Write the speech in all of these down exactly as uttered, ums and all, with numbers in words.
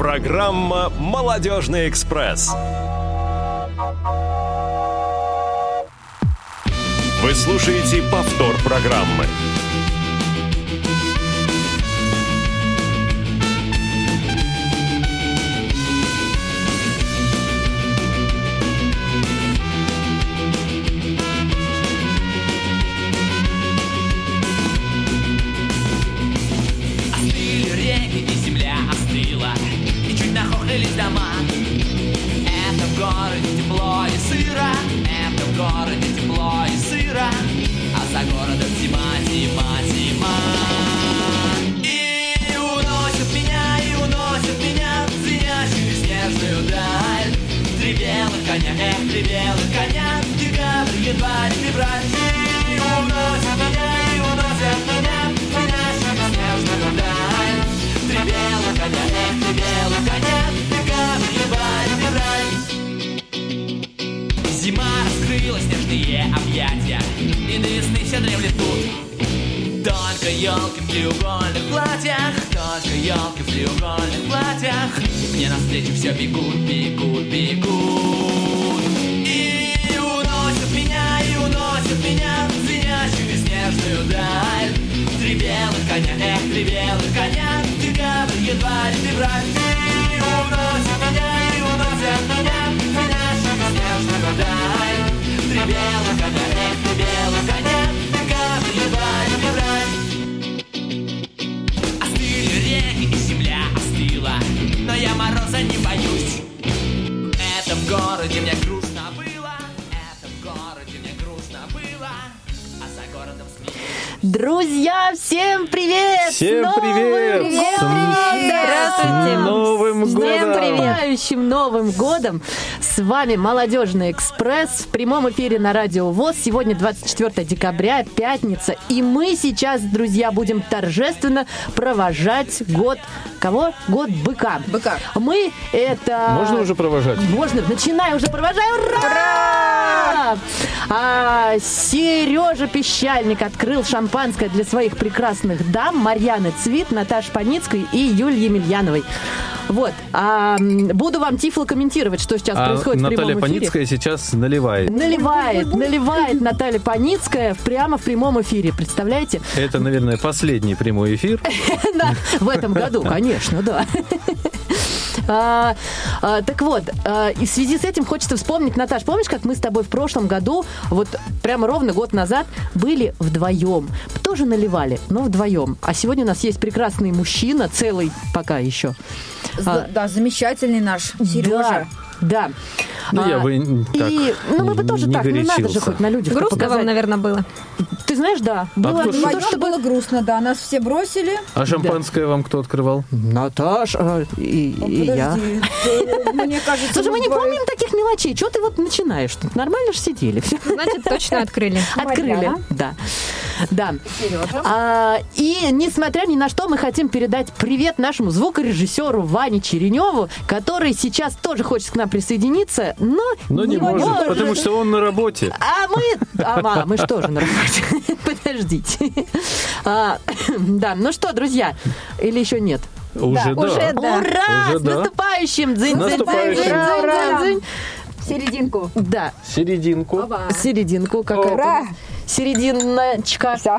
Программа «Молодежный экспресс». Вы слушаете повтор программы. Дома. Это в городе тепло и сыро, это в городе тепло и сыро, а за городом зима, зима, зима. И уносит меня, и уносит меня в звенящую снежную даль. Три белых коня, эх, три белых коня, декабрь, январь, февраль. И уносит меня, и уносит меня в звенящую снежную даль. Три белых коня, эх, три белых коня. Зима раскрыла снежные объятия, и до весны все дремлет тут. Только елки в треугольных платьях, только елки в треугольных платьях. Мне навстречу все бегут, бегут, бегут. И уносят меня, и уносят меня в звенящую снежную даль. Три белых коня, эх, три белых коня, декабрь, январь, февраль. И уносят меня, и уносят меня в звенящую снежную даль. Три белых коня, эх, три белых коня, декабрь, январь, февраль. Остыли реки и земля остыла, но я мороза не боюсь. Это в городе мне грустно было, это в городе мне грустно было, а за городом смеюсь. Друзья, всем привет! Всем С привет! Новым годом! Здравствуйте! С Новым С годом! наступающим Новым годом! С вами «Молодежный экспресс» в прямом эфире на Радио ВОС. Сегодня двадцать четвёртое декабря, пятница. И мы сейчас, друзья, будем торжественно провожать год... Кого? Год быка. Быка. Мы это... Можно уже провожать? Можно. Начинаю уже провожать. Ура! Ура! А, Сережа Пещальник открыл шампанское для своих прекрасных дам Марьяны Цвит, Наташи Паницкой и Юлии Емельяновой. Вот. А, буду вам тифлокомментировать, что сейчас а происходит в прямом Наталья эфире. Паницкая сейчас наливает. Наливает, наливает Наталья Паницкая прямо в прямом эфире. Представляете? Это, наверное, последний прямой эфир. Да, в этом году, конечно, да. А, а, так вот, а, и в связи с этим хочется вспомнить, Наташ, помнишь, как мы с тобой в прошлом году, вот прямо ровно год назад, были вдвоем? Тоже наливали, но вдвоем. А сегодня у нас есть прекрасный мужчина, целый пока еще. Да, да, замечательный наш Сережа. Да. Ну, а, я бы так и, ну, мы бы тоже не так, ну, надо же горячился. хоть на людях Грустно показать. вам, наверное, было. Ты знаешь, да. Было Откуда? не то, Вдвоем что было грустно, да, нас все бросили. А шампанское вам кто открывал? Наташа и, О, и я. подожди, это, мне кажется, Слушай, мы не вдвоем- помним таких мелочей. Чего ты вот начинаешь? Тут нормально же сидели. Все. Значит, точно открыли. Открыли. Марьяна. Да. Да. Сережа. А, и, несмотря ни на что, мы хотим передать привет нашему звукорежиссеру Ване Череневу, который сейчас тоже хочет к нам присоединиться, но, Но не может, потому что он на работе. А мы... А, ма, мы что же на работе? Подождите. А, да, ну что, друзья, или еще нет? Уже да. уже да. Ура! Уже С да. наступающим! Дзынь, С наступающим. дзынь, дзынь, дзынь, дзынь. Серединку. Да, Серединку. Оба. серединку какая-то. Ура! Серединочка. Всё.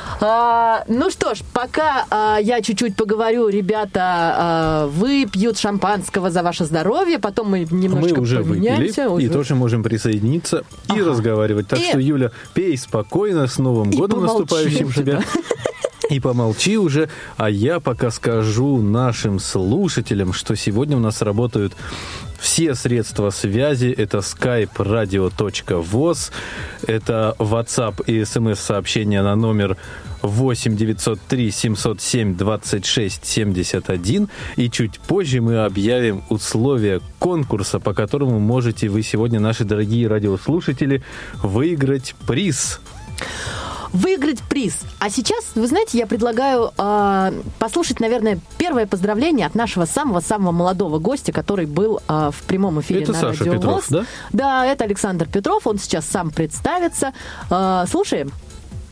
А, ну что ж, пока а, я чуть-чуть поговорю, ребята а, выпьют шампанского за ваше здоровье, потом мы немножко Мы уже выпили поменяемся. и тоже можем присоединиться и Ага. разговаривать. Так И- что, Юля, пей спокойно, с Новым И годом помолчи наступающим уже, тебя. И помолчи уже, а я пока скажу нашим слушателям, что сегодня у нас работают все средства связи. Это skype radio точка voz, это WhatsApp и смс-сообщения на номер восемь девятьсот три семьсот семь двадцать шесть семьдесят один. И чуть позже мы объявим условия конкурса, по которому можете вы сегодня, наши дорогие радиослушатели, выиграть приз. Выиграть приз. А сейчас, вы знаете, я предлагаю э, послушать, наверное, первое поздравление от нашего самого-самого молодого гостя, который был э, в прямом эфире Это на Саша Радио Петров, ВОС. да? Да, это Александр Петров, он сейчас сам представится. Э, слушаем.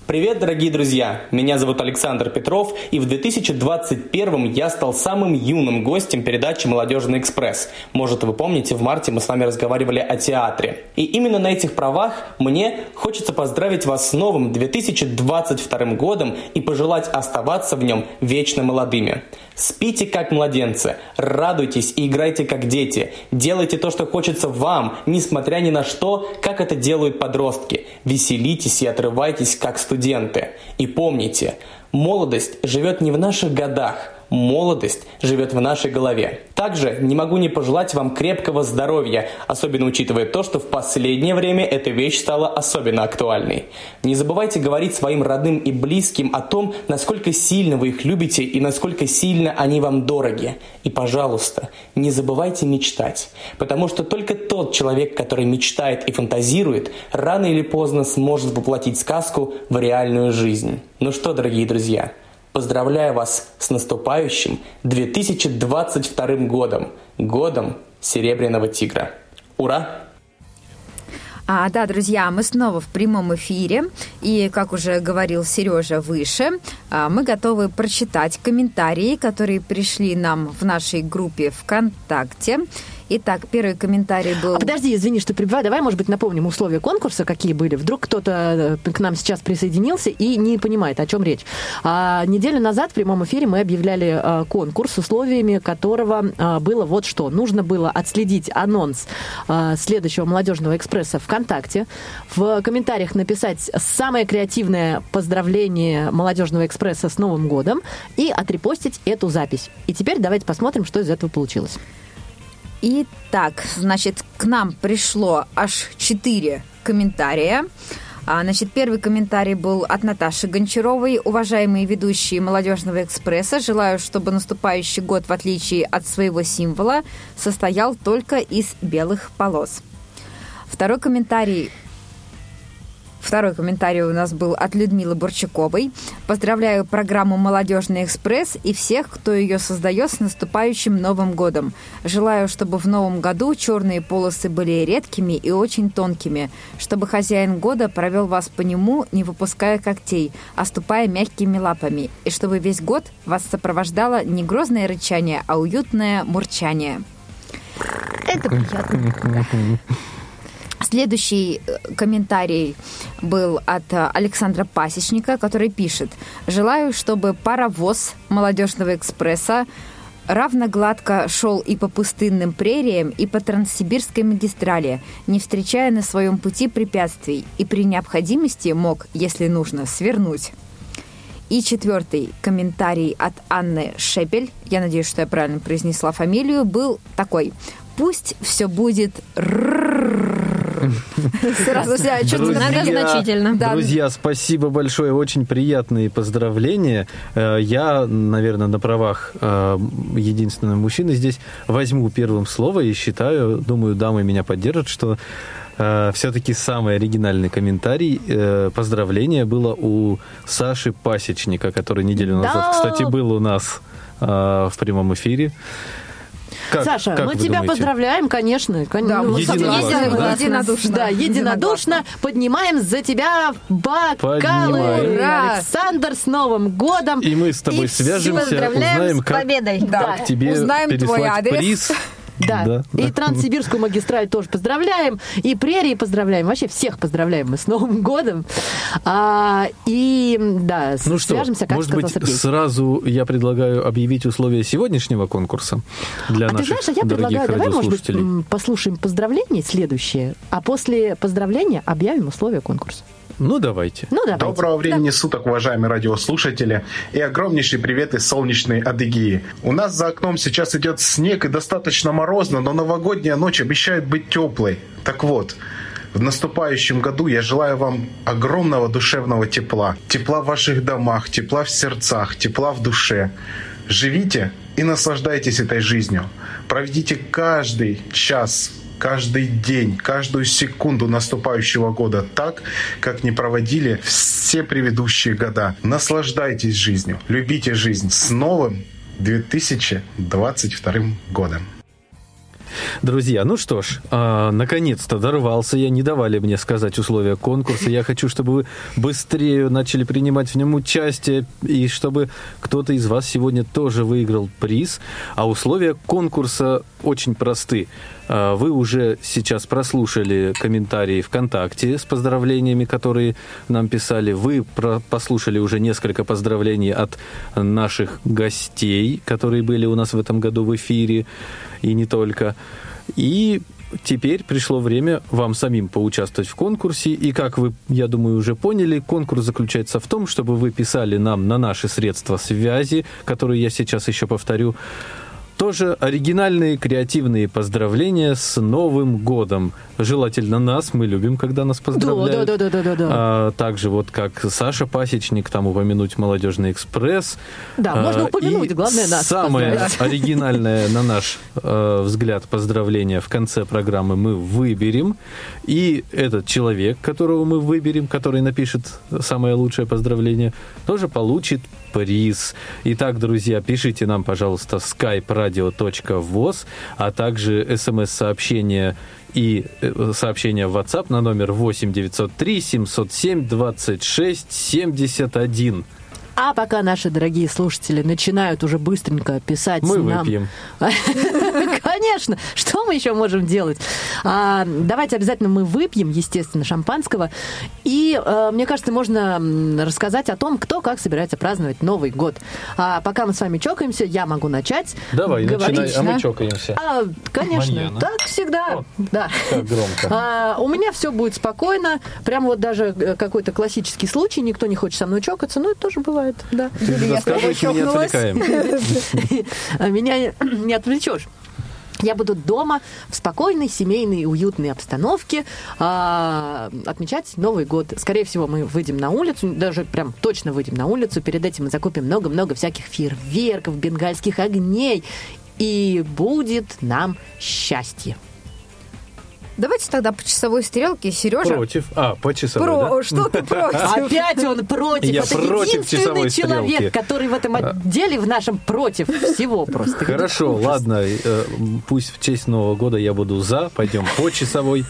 Привет, дорогие друзья! Меня зовут Александр Петров, и в две тысячи двадцать первом я стал самым юным гостем передачи «Молодежный экспресс». Может, вы помните, в марте мы с вами разговаривали о театре. И именно на этих правах мне хочется поздравить вас с новым две тысячи двадцать вторым годом и пожелать оставаться в нем вечно молодыми. Спите как младенцы, радуйтесь и играйте как дети. Делайте то, что хочется вам, несмотря ни на что, как это делают подростки. Веселитесь и отрывайтесь как студенты. И помните, молодость живет не в наших годах, молодость живет в нашей голове. Также не могу не пожелать вам крепкого здоровья, особенно учитывая то, что в последнее время эта вещь стала особенно актуальной. Не забывайте говорить своим родным и близким о том, насколько сильно вы их любите и насколько сильно они вам дороги. И, пожалуйста, не забывайте мечтать, потому что только тот человек, который мечтает и фантазирует, рано или поздно сможет воплотить сказку в реальную жизнь. Ну что, дорогие друзья, поздравляю вас с наступающим две тысячи двадцать вторым годом, годом Серебряного тигра. Ура! А, да, друзья, мы снова в прямом эфире, и, как уже говорил Сережа выше, мы готовы прочитать комментарии, которые пришли нам в нашей группе ВКонтакте. Итак, первый комментарий был... А подожди, извини, что перебиваю. Давай, может быть, напомним условия конкурса, какие были. Вдруг кто-то к нам сейчас присоединился и не понимает, о чем речь. А, неделю назад в прямом эфире мы объявляли а, конкурс, условиями которого а, было вот что. Нужно было отследить анонс а, следующего «Молодежного экспресса» ВКонтакте, в комментариях написать самое креативное поздравление «Молодежного экспресса» с Новым годом и отрепостить эту запись. И теперь давайте посмотрим, что из этого получилось. Итак, значит, к нам пришло аж четыре комментария. А, значит, первый комментарий был от Наташи Гончаровой. Уважаемые ведущие «Молодежного экспресса, желаю, чтобы наступающий год, в отличие от своего символа, состоял только из белых полос. Второй комментарий... Второй комментарий у нас был от Людмилы Бурчаковой. Поздравляю программу «Молодежный экспресс» и всех, кто ее создает, с наступающим Новым годом. Желаю, чтобы в новом году черные полосы были редкими и очень тонкими, чтобы хозяин года провел вас по нему, не выпуская когтей, а ступая мягкими лапами, и чтобы весь год вас сопровождало не грозное рычание, а уютное мурчание. Это приятно. Следующий комментарий был от Александра Пасечника, который пишет: «Желаю, чтобы паровоз «Молодежного экспресса» равно гладко шел и по пустынным прериям, и по Транссибирской магистрали, не встречая на своем пути препятствий, и при необходимости мог, если нужно, свернуть». И четвертый комментарий от Анны Шепель, я надеюсь, что я правильно произнесла фамилию, был такой: «Пусть все будет сразу что-то многозначительно». Друзья, спасибо большое, очень приятные поздравления. Я, наверное, на правах единственного мужчины здесь возьму первым слово и считаю, думаю, дамы меня поддержат, что все-таки самый оригинальный комментарий, поздравление было у Саши Пасечника, который неделю назад, да. кстати, был у нас в прямом эфире. Как, Саша, как мы тебя думаете? Поздравляем, конечно. конечно. Да, единодушно. единодушно. Да, единодушно поднимаем за тебя бокалы. Поднимаем. Ура! Александр, с Новым годом! И мы с тобой И свяжемся, узнаем, с как, победой. как Да. тебе Узнаем переслать твой адрес. приз. Да. Да, И да. Транссибирскую магистраль тоже поздравляем, и прерии поздравляем, вообще всех поздравляем мы с Новым годом. А, и да, Ну что, свяжемся, как может сказал быть, Сергей. сразу я предлагаю объявить условия сегодняшнего конкурса для А ты наших знаешь, а я дорогих предлагаю, давай, может быть, радиослушателей. м, послушаем поздравления следующие, а после поздравления объявим условия конкурса. Ну, давайте. Ну, давайте. Доброго времени суток, уважаемые радиослушатели, и огромнейший привет из солнечной Адыгеи. У нас за окном сейчас идет снег и достаточно морозно, но новогодняя ночь обещает быть теплой. Так вот, в наступающем году я желаю вам огромного душевного тепла. Тепла в ваших домах, тепла в сердцах, тепла в душе. Живите и наслаждайтесь этой жизнью. Проведите каждый час, каждый день, каждую секунду наступающего года так, как не проводили все предыдущие года. Наслаждайтесь жизнью, любите жизнь. С новым две тысячи двадцать вторым годом. Друзья, ну что ж, а, наконец-то дорвался я, не давали мне сказать условия конкурса. Я хочу, чтобы вы быстрее начали принимать в нем участие, и чтобы кто-то из вас сегодня тоже выиграл приз. А условия конкурса очень просты. А, вы уже сейчас прослушали комментарии ВКонтакте с поздравлениями, которые нам писали. Вы про- послушали уже несколько поздравлений от наших гостей, которые были у нас в этом году в эфире, и не только. И теперь пришло время вам самим поучаствовать в конкурсе. И, как вы, я думаю, уже поняли, конкурс заключается в том, чтобы вы писали нам на наши средства связи, которые я сейчас еще повторю, тоже оригинальные, креативные поздравления с Новым годом. Желательно нас, мы любим, когда нас поздравляют. Да, да, да, да, да. А, также вот как Саша Пасечник, там упомянуть «Молодежный экспресс». Да, можно А, упомянуть, и главное нас самое поздравить. оригинальное, на наш э, взгляд, поздравление в конце программы мы выберем. И этот человек, которого мы выберем, который напишет самое лучшее поздравление, тоже получит приз. Итак, друзья, пишите нам, пожалуйста, skype radio точка voz, а также смс-сообщение и сообщение в WhatsApp на номер восемь девятьсот три семьсот семь двадцать шесть семьдесят один. А пока наши дорогие слушатели начинают уже быстренько писать Мы нам... выпьем. Конечно. Что мы еще можем делать? А, давайте обязательно мы выпьем, естественно, шампанского. И, а, мне кажется, можно рассказать о том, кто как собирается праздновать Новый год. А пока мы с вами чокаемся, я могу начать. Давай, говорить, начинай, а мы да? чокаемся. А, конечно, Марьяна. так всегда. О, да. как громко. А, у меня все будет спокойно. Прям вот даже какой-то классический случай, никто не хочет со мной чокаться, но это тоже бывает. Да. Ты же рассказывай, мы не отвлекаем. Меня не отвлечешь. Я буду дома в спокойной, семейной, уютной обстановке а, отмечать Новый год. Скорее всего, мы выйдем на улицу, даже прям точно выйдем на улицу. Перед этим мы закупим много-много всяких фейерверков, бенгальских огней. И будет нам счастье. Давайте тогда по часовой стрелке, Сережа. Против. А, по часовой, Про... да? Что ты против? Опять он против. Я Это против единственный часовой человек, стрелки. который в этом отделе в нашем против всего просто. Хорошо, Ужас. ладно, э, пусть в честь Нового года я буду за, пойдем по часовой.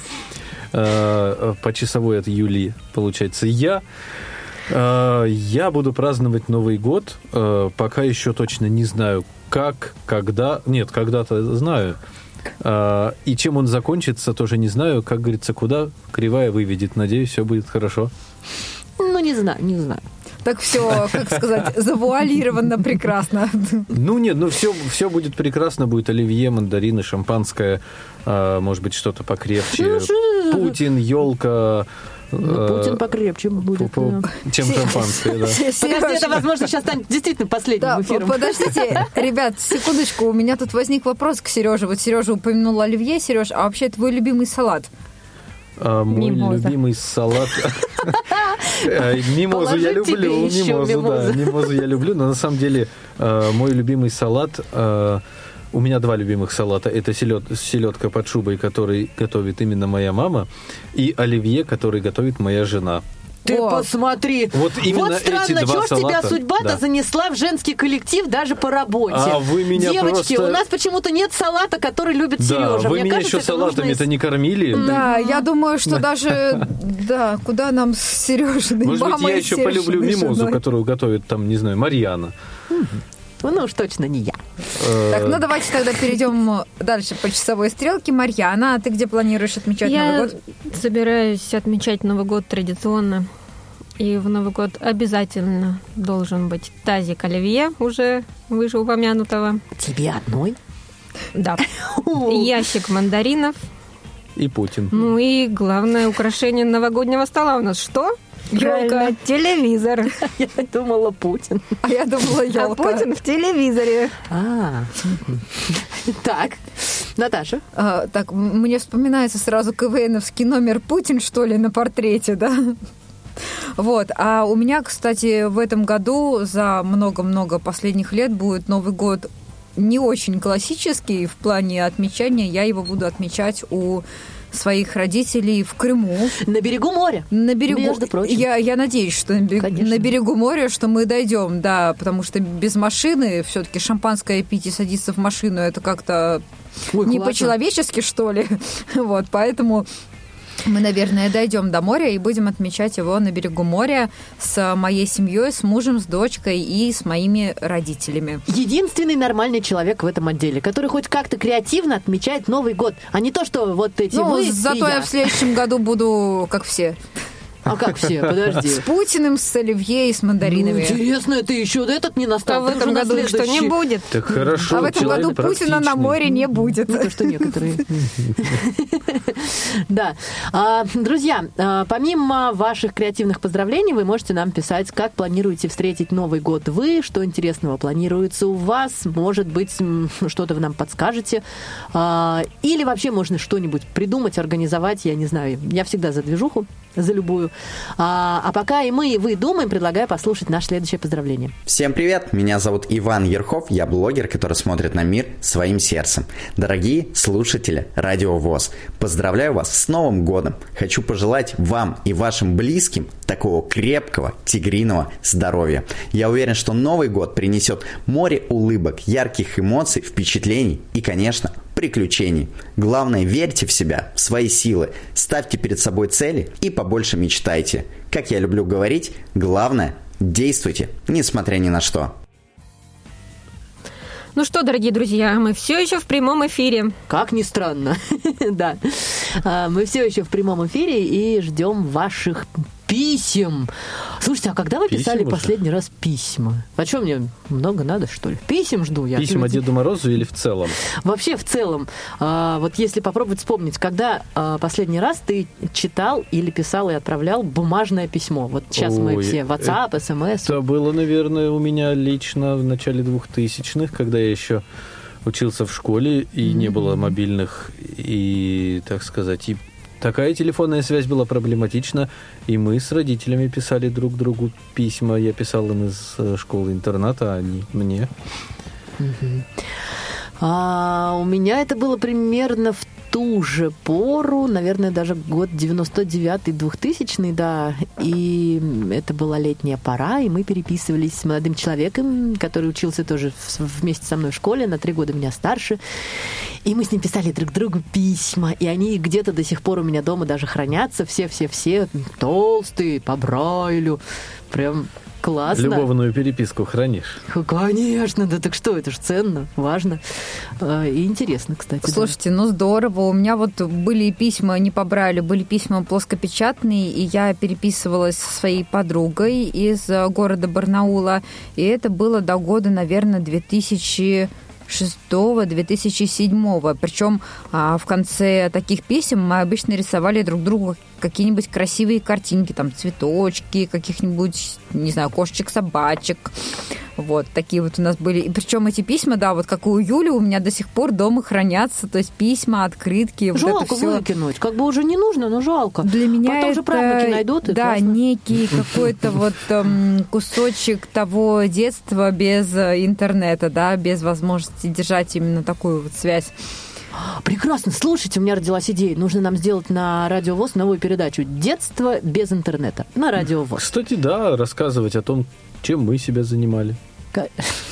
Э, По часовой от Юлии, получается, я. Э, Я буду праздновать Новый год, э, пока еще точно не знаю, как, когда. Нет, когда-то знаю. Э, И чем он закончится, тоже не знаю. Как говорится, куда кривая выведет. Надеюсь, все будет хорошо. Ну, не знаю, не знаю. Так все, как сказать, завуалировано прекрасно. Ну нет, ну все, все будет прекрасно, будет оливье, мандарины, шампанское, э, может быть, что-то покрепче. Ну, что- Путин, елка. Ну, Путин покрепче будет. да. Чем шампанское, да. Подожди, это, возможно, сейчас станет действительно последним Да, эфиром. подождите, ребят, секундочку, у меня тут возник вопрос к Сереже. Вот Сережа упомянул оливье, Сереж, а вообще твой любимый салат? А мой Мимоза. любимый салат. Э, Мимозу я Положить тебе люблю, еще мимозу, да, мимозу. мимозу я люблю, но на самом деле э, мой любимый салат, э, у меня два любимых салата. Это селед- селедка под шубой, который готовит именно моя мама, и оливье, который готовит моя жена. Ты О. посмотри. Вот именно вот странно, эти два чего ж тебя салата, судьба-то да. занесла в женский коллектив даже по работе. А вы меня Девочки, просто- у нас почему-то нет салата, который любит Да, Сережа. вы Мне меня кажется, еще это нужно салатами-то из- не кормили. Да, я думаю, что даже, да, куда нам с Сережиной Может быть, мамой я и еще Сережиной полюблю мимозу, женой. которую готовит там, не знаю, Марьяна. Ну уж точно не я. Так, ну давайте тогда перейдем дальше по часовой стрелке. Марьяна, а ты где планируешь отмечать Я Новый год? собираюсь отмечать Новый год традиционно. И в Новый год обязательно должен быть тазик оливье, уже вышеупомянутого. Тебе одной? Да. Ящик мандаринов. И Путин. Ну и главное украшение новогоднего стола у нас что? Правильно, телевизор. Я думала, Путин. А я думала, А елка. Путин в телевизоре. А, так, Наташа. А, так, м- мне вспоминается сразу КВНовский номер Путин, что ли, на портрете, да? Вот. А у меня, кстати, в этом году за много-много последних лет будет Новый год не очень классический в плане отмечания. Я его буду отмечать у своих родителей в Крыму. На берегу моря. На берегу. Между прочим. Я, я надеюсь, что на берегу, на берегу моря, что мы дойдем, да, потому что без машины все-таки шампанское пить и садиться в машину, это как-то Ой, не классно. по-человечески, что ли. Вот, поэтому мы, наверное, дойдем до моря и будем отмечать его на берегу моря с моей семьей, с мужем, с дочкой и с моими родителями. Единственный нормальный человек в этом отделе, который хоть как-то креативно отмечает Новый год, а не то, что вот эти Ну, вы зато и я. я. в следующем году буду, как все, А как все? Подожди. с Путиным, с оливье и с мандаринами. Ну, интересно, это еще этот не А настал. в Ты уже этом на году их что, не следующий. будет? Так хорошо, А в этом человек году Путина на практичный. море не будет. Ну, то, что некоторые. Да. А, Друзья, а, помимо ваших креативных поздравлений, вы можете нам писать, как планируете встретить Новый год вы, что интересного планируется у вас, может быть, м, что-то вы нам подскажете, А, или вообще можно что-нибудь придумать, организовать, я не знаю. Я всегда за движуху, за любую. А, а пока и мы, и вы думаем, предлагаю послушать наше следующее поздравление. Всем привет, меня зовут Иван Ерхов, я блогер, который смотрит на мир своим сердцем. Дорогие слушатели Радио ВОС, поздравляю вас с Новым годом. Хочу пожелать вам и вашим близким такого крепкого тигриного здоровья. Я уверен, что Новый год принесет море улыбок, ярких эмоций, впечатлений и, конечно, приключений. Главное, верьте в себя, в свои силы, ставьте перед собой цели и побольше мечтайте. Как я люблю говорить, главное, действуйте, несмотря ни на что. Ну что, дорогие друзья, мы все еще в прямом эфире. Как ни странно. Да. А, Мы все еще в прямом эфире и ждем ваших писем. Слушайте, а когда вы Писем писали уже? последний раз письма? А что, мне много надо, что ли? Писем жду я. Письма Люди- Деду Морозу или в целом? Вообще, в целом, а, вот если попробовать вспомнить, когда а, последний раз ты читал или писал и отправлял бумажное письмо? Вот сейчас мы Ой, все WhatsApp, смс. Это было, наверное, у меня лично в начале двухтысячных, когда я еще учился в школе, и не было мобильных, и, так сказать, и такая телефонная связь была проблематична, и мы с родителями писали друг другу письма. Я писал им из э, школы-интерната, а они мне. А, у меня это было примерно в ту же пору, наверное, даже год девяносто девятый, двухтысячный, да, и это была летняя пора, и мы переписывались с молодым человеком, который учился тоже в- вместе со мной в школе, на три года меня старше, и мы с ним писали друг другу письма, и они где-то до сих пор у меня дома даже хранятся, все-все-все, толстые, по Брайлю, прям классно. Любовную переписку хранишь? Конечно, да так что, это же ценно, важно э, и интересно, кстати. да. Слушайте, ну здорово. У меня вот были письма не по Брайлю, были письма плоскопечатные, и я переписывалась со своей подругой из э, города Барнаула, и это было до года, наверное, две тысячи шестого - две тысячи седьмого. Причем а, в конце таких писем мы обычно рисовали друг другу какие-нибудь красивые картинки, там цветочки, каких-нибудь, не знаю, кошечек, собачек. Вот, такие вот у нас были. И причем эти письма, да, вот как и у Юли, у меня до сих пор дома хранятся, то есть письма, открытки, вот Жалко это все. выкинуть. Как бы уже не нужно, но жалко. Для меня Потом это, же правнуки найдут, и да, классно. некий какой-то вот эм, кусочек того детства без э, интернета, да, без возможности держать именно такую вот связь. Прекрасно. Слушайте, у меня родилась идея. Нужно нам сделать на Радио ВОС новую передачу «Детство без интернета» на Радио ВОС. Кстати, да, рассказывать о том, чем мы себя занимали. Ка-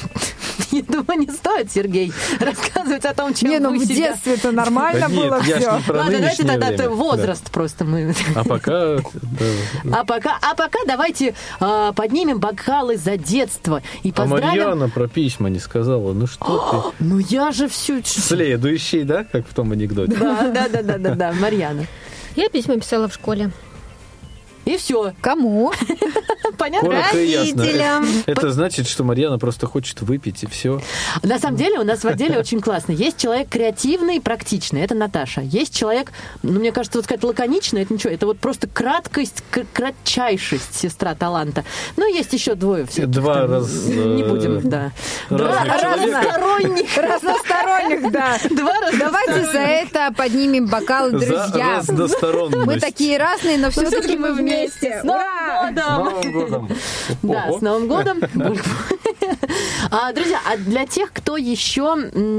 Я думаю, не стоит, Сергей, рассказывать о том, чем Не, ну вы в себя... детстве-то нормально Да нет, было я ж все. не про Ладно, давайте нынешнее тогда время. это возраст просто мы... А пока... да. А пока, а пока давайте а, поднимем бокалы за детство и А поздравим... Марьяна про письма не сказала. Ну что Ну я же всю... ты? Следующий, да? Как в том анекдоте. Да, да, да, да, да, да, Марьяна. Я письма писала в школе. И все. Кому? Понятно? Коротко и ясно. Родителям. Это значит, что Марьяна просто хочет выпить, и все. На самом деле у нас в отделе очень классно. Есть человек креативный и практичный, это Наташа. Есть человек, ну, мне кажется, вот сказать лаконичный, это ничего, это вот просто краткость, к- кратчайшесть сестра таланта. Ну, есть еще двое всяких. Два там, раз, Не э, будем, да. Два разных человека. разносторонних. Разносторонних, да. Два Давайте за это поднимем бокалы, За друзья. разносторонность. Мы такие разные, но все-таки мы вместе. С Новым С годом! Новым годом! Да, Ого. с Новым годом! А, друзья, а для тех, кто еще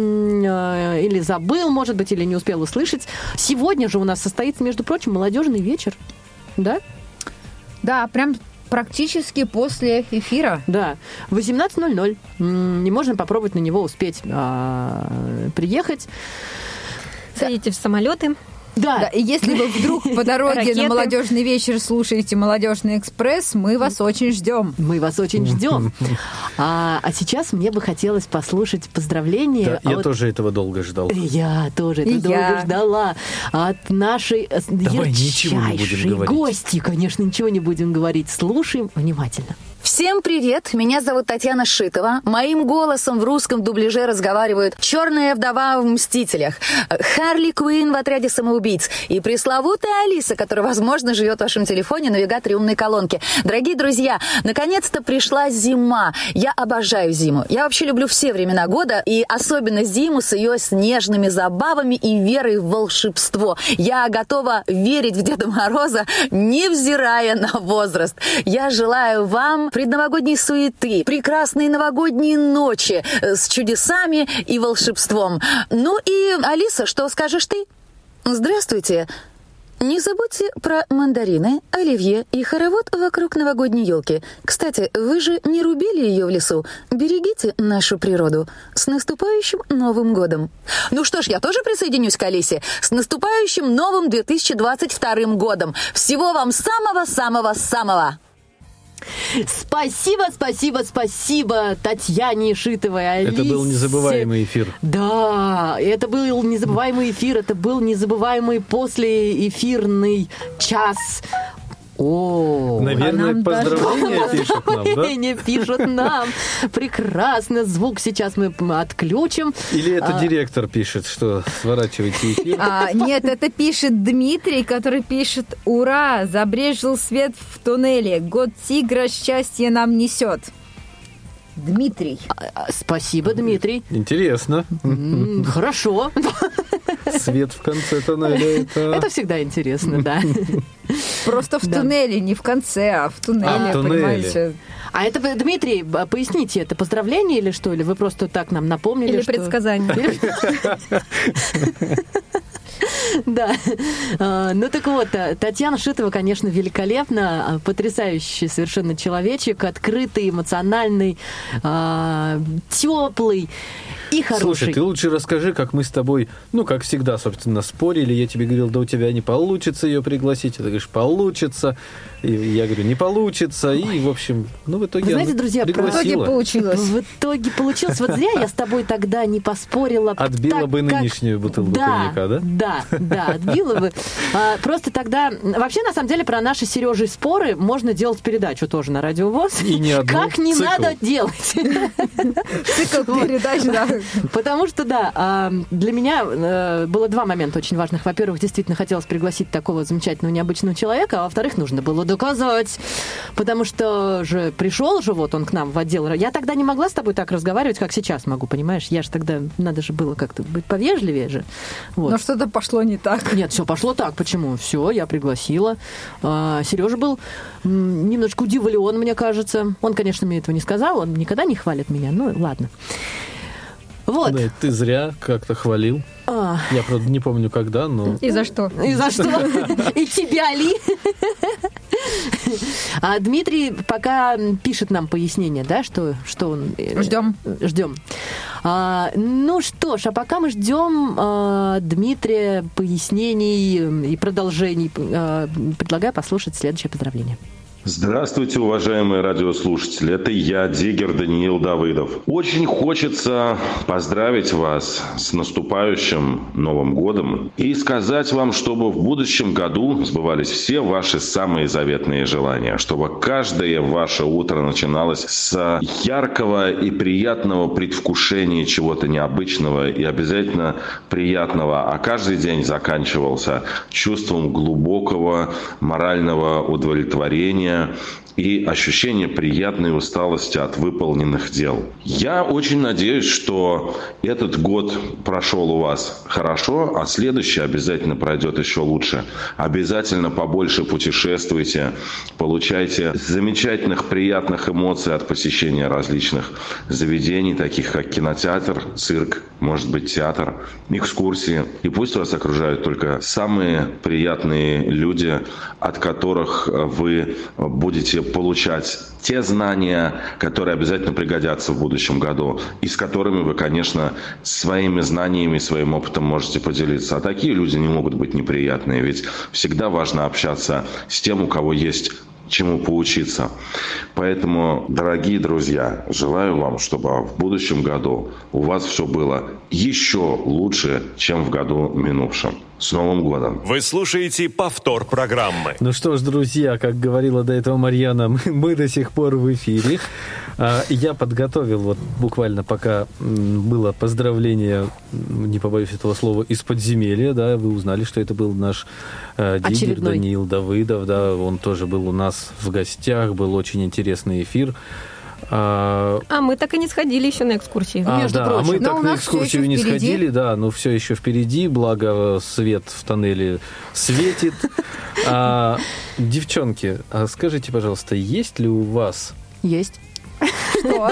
э, или забыл, может быть, или не успел услышать, сегодня же у нас состоится, между прочим, молодежный вечер, да? Да, прям практически после эфира. Да, в восемнадцать ноль ноль. И можно попробовать на него успеть а, приехать. Садитесь в самолеты. Да. Да, и если вы вдруг по дороге Ракеты. на молодежный вечер слушаете «Молодежный экспресс», мы вас очень ждем. Мы вас очень ждем. А, а сейчас мне бы хотелось послушать поздравления. Да, я от... тоже этого долго ждал. Я тоже И это долго я. ждала. От нашей Давай ничего не будем ярчайшей говорить. гости, конечно, ничего не будем говорить. Слушаем внимательно. Всем привет! Меня зовут Татьяна Шитова. Моим голосом в русском дубляже разговаривают черная вдова в «Мстителях», Харли Квинн в «Отряде самоубийц» и пресловутая Алиса, которая, возможно, живет в вашем телефоне в навигаторе умной колонки. Дорогие друзья, наконец-то пришла зима. Я обожаю зиму. Я вообще люблю все времена года, и особенно зиму с ее снежными забавами и верой в волшебство. Я готова верить в Деда Мороза, невзирая на возраст. Я желаю вам предновогодней суеты, прекрасные новогодние ночи с чудесами и волшебством. Ну и, Алиса, что скажешь ты? Здравствуйте. Не забудьте про мандарины, оливье и хоровод вокруг новогодней елки. Кстати, вы же не рубили ее в лесу. Берегите нашу природу. С наступающим Новым годом. Ну что ж, я тоже присоединюсь к Алисе. С наступающим новым две тысячи двадцать вторым годом. Всего вам самого-самого-самого. Спасибо, спасибо, спасибо Татьяне Шитовой, Алисе. Это был незабываемый эфир. Да, это был незабываемый эфир, это был незабываемый послеэфирный час. О, наверное, нам поздравления даже... пишут нам, да? Поздравления пишут нам. Прекрасно. Звук сейчас мы отключим. Или это А, директор пишет, что сворачивайте эфир? А, нет, это пишет Дмитрий, который пишет: «Ура! Забрежил свет в туннеле. Год тигра счастье нам несет». Дмитрий. а, Спасибо, Дмитрий. Интересно. М, Хорошо. Свет в конце тоннеля. Это... Это всегда интересно, да. Просто в Да. туннеле, не в конце, а в туннеле, А, в туннеле. понимаете? А это, вы, Дмитрий, б- поясните, это поздравление или что? Или вы просто так нам напомнили, Или что... предсказание. Да. А, Ну так вот, а, Татьяна Шитова, конечно, великолепна, а, потрясающий совершенно человечек, открытый, эмоциональный, теплый и хороший. Слушай, ты лучше расскажи, как мы с тобой, ну, как всегда, собственно, спорили. Я тебе говорил, да у тебя не получится ее пригласить. Ты говоришь, получится. И я говорю, не получится. И, в общем, ну, в итоге Вы знаете, она друзья, В итоге пригласила. получилось. В итоге получилось. Вот зря я с тобой тогда не поспорила. Отбила так бы как- нынешнюю бутылку да, коньяка, да? Да, да, отбила бы. А, Просто тогда... Вообще, на самом деле, про наши с Сережей споры можно делать передачу тоже на Радио ВОС. И не одну, Как не цикл. надо делать. Цикл передач, да. Потому что, да, а, для меня э, было два момента очень важных. Во-первых, действительно хотелось пригласить такого замечательного, необычного человека, а во-вторых, нужно было доказать. Потому что же пришел же вот он к нам в отдел. Я тогда не могла с тобой так разговаривать, как сейчас могу, понимаешь? Я же тогда, надо же было как-то быть повежливее же. Вот. Но что-то пошло не так. Нет, все пошло так. Почему? Все, я пригласила. А, Сережа был м, немножко удивлен, мне кажется. Он, конечно, мне этого не сказал, он никогда не хвалит меня. Ну, ладно. Вот. Да, ты зря как-то хвалил. А, Я, правда, не помню, когда, но... И за что? И за что? И тебя ли? А Дмитрий пока пишет нам пояснение, да, что, что он... Ждем. Ждем. А, ну что ж, а пока мы ждем а, Дмитрия пояснений и продолжений, а, предлагаю послушать следующее поздравление. Здравствуйте, уважаемые радиослушатели. Это я, Диггер Даниил Давыдов. Очень хочется поздравить вас с наступающим Новым годом и сказать вам, чтобы в будущем году сбывались все ваши самые заветные желания, чтобы каждое ваше утро начиналось с яркого и приятного предвкушения чего-то необычного и обязательно приятного, а каждый день заканчивался чувством глубокого морального удовлетворения и ощущение приятной усталости от выполненных дел. Я очень надеюсь, что этот год прошел у вас хорошо, а следующий обязательно пройдет еще лучше. Обязательно побольше путешествуйте, получайте замечательных, приятных эмоций от посещения различных заведений, таких как кинотеатр, цирк, может быть, театр, экскурсии. И пусть вас окружают только самые приятные люди, от которых вы будете получать те знания, которые обязательно пригодятся в будущем году, и с которыми вы, конечно, своими знаниями, своим опытом можете поделиться. А такие люди не могут быть неприятные, ведь всегда важно общаться с тем, у кого есть чему поучиться. Поэтому, дорогие друзья, желаю вам, чтобы в будущем году у вас все было еще лучше, чем в году минувшем. С Новым годом! Вы слушаете повтор программы. Ну что ж, друзья, как говорила до этого Марьяна, мы, мы до сих пор в эфире. А, я подготовил, вот буквально пока было поздравление, не побоюсь этого слова, из подземелья, да, вы узнали, что это был наш э, Диггер Даниил Давыдов, да, он тоже был у нас в гостях, был очень интересный эфир. А, а мы так и не сходили еще на экскурсии. А, между да, прочим. а мы Но так на экскурсию не впереди. сходили, да, но все еще впереди, благо свет в тоннеле светит. А, девчонки, а скажите, пожалуйста, есть ли у вас... Есть. Что?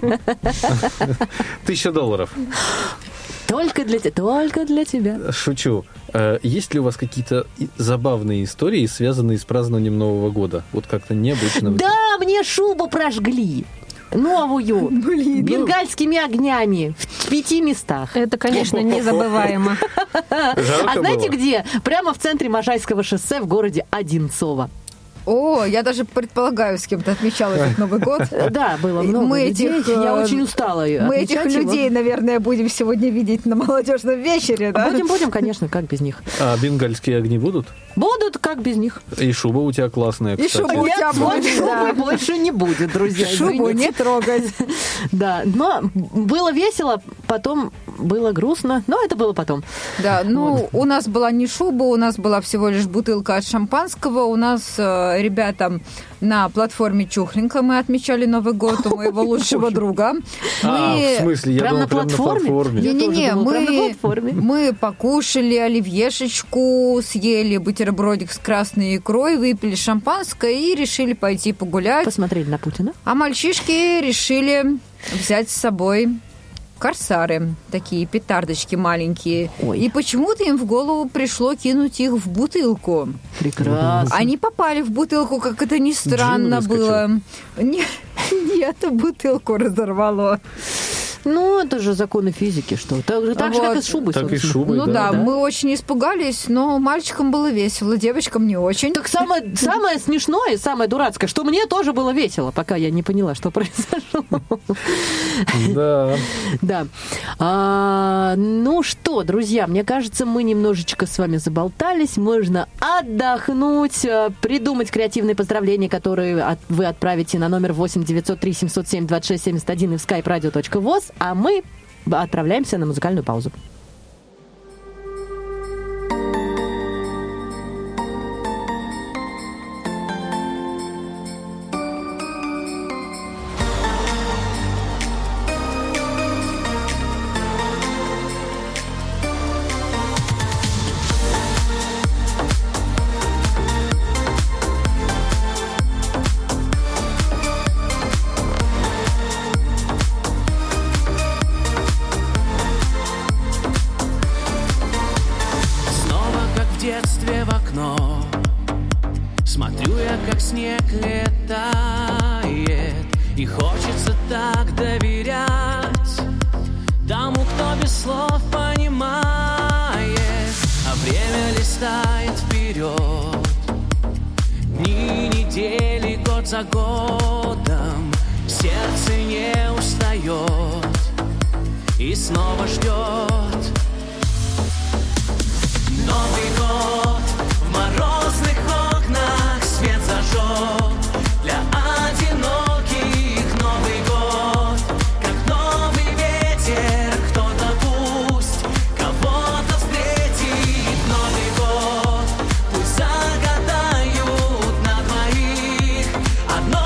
Тысяча долларов. Только для тебя, только для тебя. Шучу. Есть ли у вас какие-то забавные истории, связанные с празднованием Нового года? Вот как-то необычно. Да, мне шубу прожгли. Новую. Блин, бенгальскими огнями в пяти местах. Это, конечно, незабываемо. А знаете где? Прямо в центре Можайского шоссе в городе Одинцово. О, я даже предполагаю, с кем ты отмечала этот Новый год. Да, было много мы людей. Этих, я очень устала Мы этих людей, его. наверное, будем сегодня видеть на молодежном вечере, да? Будем, будем, конечно, как без них. А бенгальские огни будут? Будут, как без них. И шуба у тебя классная, кстати. И шуба у тебя будет, шубы да. больше не будет, друзья. Шубу не трогать. Да, но было весело, потом было грустно, но это было потом. Да, ну, вот. У нас была не шуба, у нас была всего лишь бутылка от шампанского. У нас э, ребята на платформе Чухренко мы отмечали Новый год у моего лучшего друга. А, в смысле? Я думал, прям на платформе. Не-не-не, мы покушали оливьешечку, съели бутербродик с красной икрой, выпили шампанское и решили пойти погулять. Посмотрели на Путина. А мальчишки решили взять с собой корсары, такие петардочки маленькие. Ой. И почему-то им в голову пришло кинуть их в бутылку. Прекрасно. Они попали в бутылку, как это ни странно было. Нет, нет, бутылку разорвало. Ну, это же законы физики, что? Так же, так вот. же как и с шубой. Так и с шубой, ну да, да, да, мы очень испугались, но мальчикам было весело, девочкам не очень. Так самое, самое смешное, самое дурацкое, что мне тоже было весело, пока я не поняла, что произошло. Да. Да. А, ну что, друзья, мне кажется, мы немножечко с вами заболтались. Можно отдохнуть, придумать креативные поздравления, которые вы отправите на номер восемь девятьсот три семьсот семь двадцать шесть семьдесят один и в skype radio точка voz. А мы отправляемся на музыкальную паузу. Одно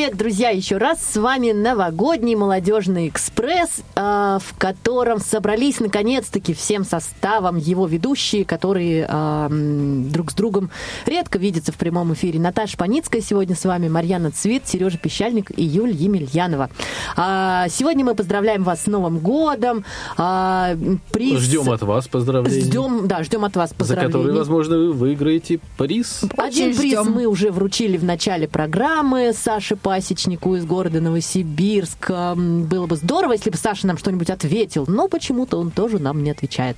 привет, друзья, еще раз. С вами новогодний молодежный экспресс, э, в котором собрались наконец-таки всем составом его ведущие, которые э, друг с другом редко видятся в прямом эфире. Наташа Паницкая сегодня с вами, Марьяна Цвит, Сережа Пещальник и Юль Емельянова. А, сегодня мы поздравляем вас с Новым годом. А, приз... Ждем от вас поздравлений. Ждем, да, ждем от вас поздравлений. За которые, возможно, вы выиграете приз. Один Очень приз ждем. мы уже вручили в начале программы Саше Пасечнику из города Новосибирск. Было бы здорово, если бы Саша нам что-нибудь ответил, но почему-то он тоже нам не отвечает.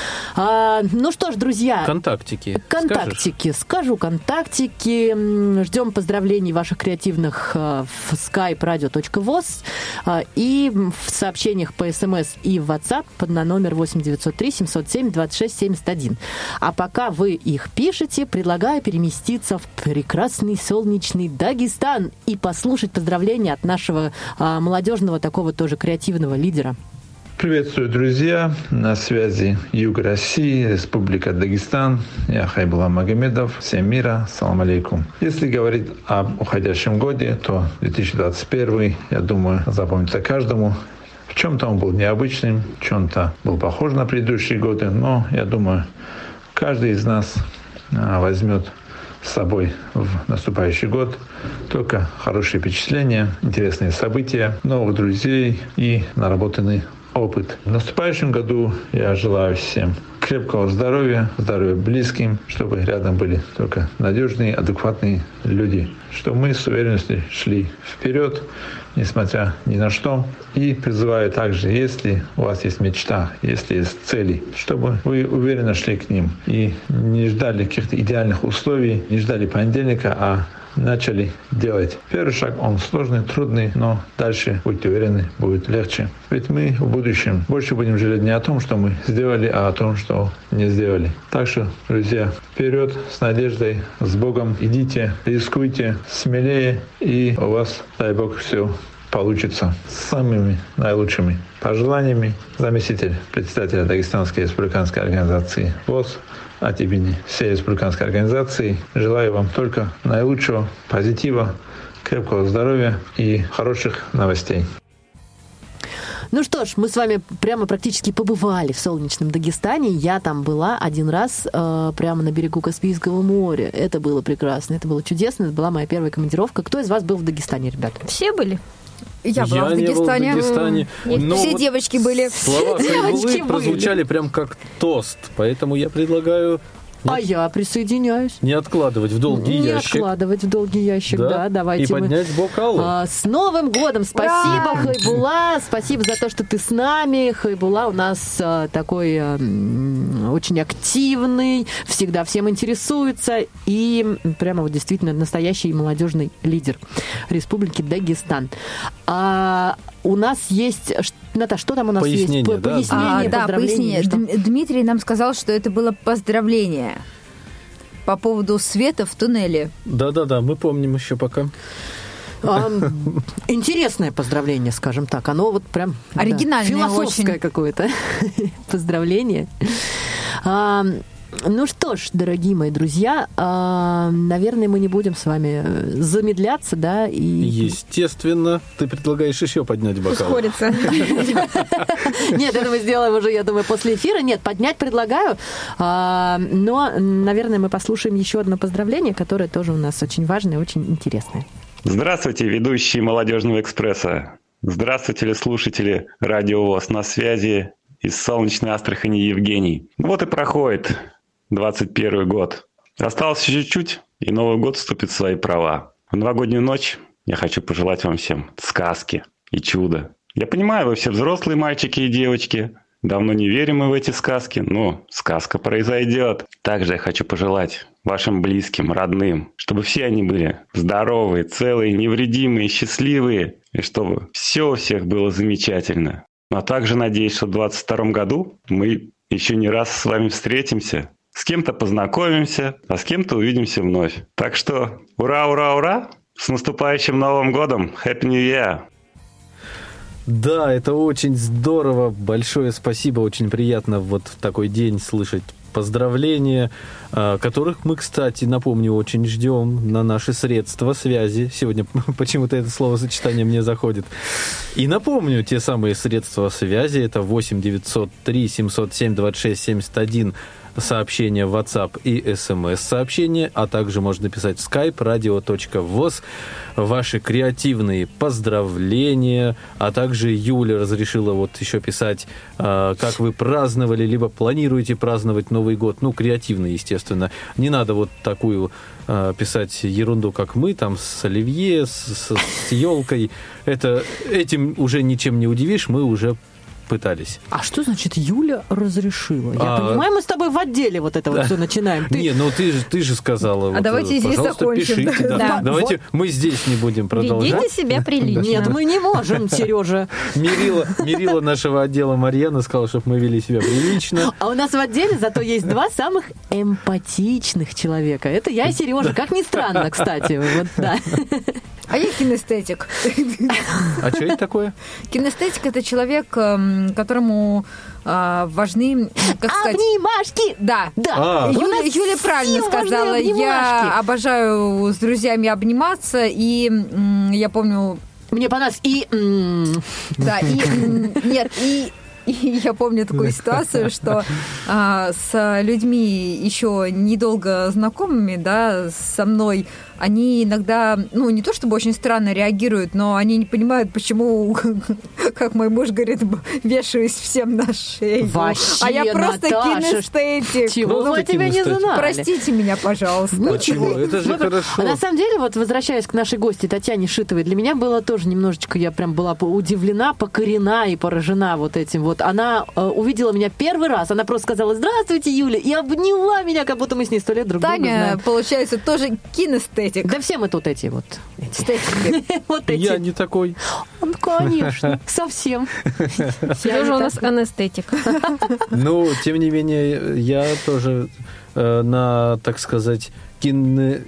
А, ну что ж, друзья. Контактики. Контактики. Скажешь? Скажу контактики. Ждем поздравлений ваших креативных в skype radio точка voz и в сообщениях по СМС и в WhatsApp под на номер восемь девятьсот три семьсот семь двадцать шесть семьдесят один. А пока вы их пишете, предлагаю переместиться в прекрасный солнечный Дагестан и послушать поздравления от нашего а, молодежного такого тоже креативного лидера. Приветствую, друзья. На связи Юг России, Республика Дагестан. Я Хайбулла Магомедов. Всем мира. Салам алейкум. Если говорить об уходящем годе, то две тысячи двадцать первый, я думаю, запомнится каждому. В чем-то он был необычным, в чем-то был похож на предыдущие годы, но я думаю, каждый из нас возьмет с собой в наступающий год только хорошие впечатления, интересные события, новых друзей и наработанный опыт. В наступающем году я желаю всем крепкого здоровья, здоровья близким, чтобы рядом были только надежные, адекватные люди, чтобы мы с уверенностью шли вперед, несмотря ни на что. И призываю также, если у вас есть мечта, если есть цели, чтобы вы уверенно шли к ним и не ждали каких-то идеальных условий, не ждали понедельника, а начали делать. Первый шаг, он сложный, трудный, но дальше, будьте уверены, будет легче. Ведь мы в будущем больше будем жалеть не о том, что мы сделали, а о том, что не сделали. Так что, друзья, вперед с надеждой, с Богом, идите, рискуйте, смелее, и у вас, дай Бог, все получится. С самыми наилучшими пожеланиями заместитель председателя Дагестанской республиканской организации ВОС от имени всей республиканской организации желаю вам только наилучшего, позитива, крепкого здоровья и хороших новостей. Ну что ж, мы с вами прямо практически побывали в солнечном Дагестане. Я там была один раз э, прямо на берегу Каспийского моря. Это было прекрасно, это было чудесно. Это была моя первая командировка. Кто из вас был в Дагестане, ребята? Все были. Я была Я в не был в Дагестане. Дагестане. Но Все вот девочки были. Слова Хайбуллы прозвучали прям как тост, поэтому я предлагаю А я присоединяюсь. не откладывать в долгий Не ящик. откладывать в долгий ящик, да, Да, давайте и мы... поднять бокалы. А, с Новым годом! Спасибо, Ура! Хайбулла! Спасибо за то, что ты с нами. Хайбулла у нас а, такой а, м, очень активный, всегда всем интересуется и прямо вот действительно настоящий молодежный лидер Республики Дагестан. А, у нас есть... Наташ, что там у нас Пояснение, есть? да? Пояснение, А, да, поздравление, пояснение. что? Дм- Дмитрий нам сказал, что это было поздравление по поводу света в туннеле. Да-да-да, мы помним еще пока. А, интересное поздравление, скажем так. Оно вот прям да, Оригинальное философское очень. какое-то поздравление. А, ну что ж, дорогие мои друзья, а, наверное, мы не будем с вами замедляться, да? И... Естественно, ты предлагаешь еще поднять бокал. Ускориться. Нет, это мы сделаем уже, я думаю, после эфира. Нет, поднять предлагаю. А, но, наверное, мы послушаем еще одно поздравление, которое тоже у нас очень важное и очень интересное. Здравствуйте, ведущие «Молодежного экспресса». Здравствуйте, слушатели Радио ВОС. На связи из солнечной Астрахани Евгений. Вот и проходит двадцать первый год. Осталось еще чуть-чуть, и Новый год вступит в свои права. В новогоднюю ночь я хочу пожелать вам всем сказки и чуда. Я понимаю, вы все взрослые мальчики и девочки. Давно не верим мы в эти сказки, но сказка произойдет. Также я хочу пожелать вашим близким, родным, чтобы все они были здоровые, целые, невредимые, счастливые, и чтобы все у всех было замечательно. А также надеюсь, что в двадцать втором году мы еще не раз с вами встретимся, с кем-то познакомимся, а с кем-то увидимся вновь. Так что ура, ура, ура! С наступающим Новым годом! Happy New Year! Да, это очень здорово. Большое спасибо. Очень приятно вот в такой день слышать поздравления, которых мы, кстати, напомню, очень ждем на наши средства связи. Сегодня почему-то это словосочетание мне заходит. И напомню, те самые средства связи, это восемь девятьсот три семьсот семь двадцать шесть семьдесят один, сообщения в WhatsApp и смс-сообщения, а также можно написать в skype radio точка voz ваши креативные поздравления, а также Юля разрешила вот еще писать, э, как вы праздновали, либо планируете праздновать Новый год, ну, креативно, естественно. Не надо вот такую э, писать ерунду, как мы, там, с оливье, с, с, с елкой. Это, этим уже ничем не удивишь, мы уже пытались. А что значит Юля разрешила? Я А... понимаю, мы с тобой в отделе вот это вот все начинаем. Ты... Не, ну ты же, ты же сказала. А вот, давайте здесь закончим. Пишите, да. Да. Давайте вот. Мы здесь не будем продолжать. Ведите себя прилично. Нет, мы не можем, Сережа. Мирила, Мирила нашего отдела Марьяна сказала, чтобы мы вели себя прилично. А у нас в отделе зато есть два самых эмпатичных человека. Это я и Сережа. Как ни странно, кстати. Вот, да. А я кинестетик. А что это такое? Кинестетик – это человек, которому э, важны, как сказать... Обнимашки! Да, да. А. Юля, Юля правильно сказала. Я обожаю с друзьями обниматься, и м, я помню... Мне понравилось. И... М- да, и... М, нет, и... И я помню такую ситуацию, что а, с людьми еще недолго знакомыми, да, со мной, они иногда, ну, не то чтобы очень странно реагируют, но они не понимают, почему, как мой муж говорит, вешаюсь всем на шею. Вообще, а я просто Наташа, кинестетик. Чего ну, мы тебя не знали? Простите меня, пожалуйста. Ничего, это же мы, хорошо. А на самом деле, вот возвращаясь к нашей гости Татьяне Шитовой, для меня было тоже немножечко, я прям была удивлена, покорена и поражена вот этим вот. Она э, увидела меня первый раз, она просто сказала: «Здравствуйте, Юля», и обняла меня, как будто мы с ней сто лет друг друга знаем. Таня, получается, тоже кинестетик. Да все мы тут эти вот. вот эти. Я не такой. Он, конечно, совсем. Сережа у нас анестетик. Ну, тем не менее, я тоже э, на, так сказать, кине...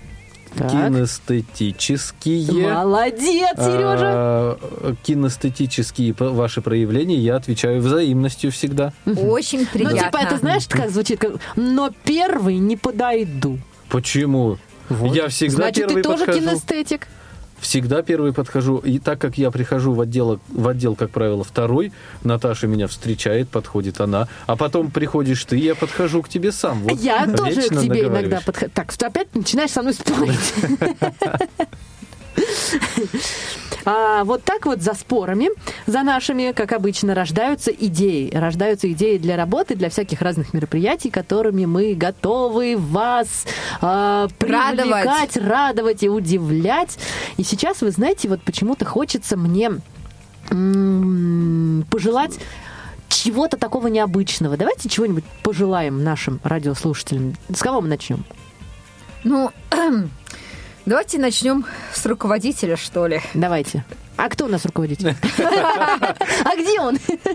кинестетические... Молодец, Сережа! А, кинестетические ваши проявления я отвечаю взаимностью всегда. Очень приятно. Ну, типа, это знаешь, как звучит? Но первый не подойду. Почему? Вот. Я всегда Значит, первый ты тоже подхожу. кинестетик? Всегда первый подхожу. И так как я прихожу в отдел, в отдел, как правило, второй, Наташа меня встречает, подходит она. А потом приходишь ты, я подхожу к тебе сам. Вот я тоже к тебе иногда подхожу. Так, что опять начинаешь со мной спорить. А вот так вот за спорами, за нашими, как обычно, рождаются идеи. Рождаются идеи для работы, для всяких разных мероприятий, которыми мы готовы вас а, привлекать, радовать. радовать и удивлять. И сейчас, вы знаете, вот почему-то хочется мне м- пожелать чего-то такого необычного. Давайте чего-нибудь пожелаем нашим радиослушателям. С кого мы начнем? Ну... Давайте начнем с руководителя, что ли. Давайте. А кто у нас руководитель? А где он?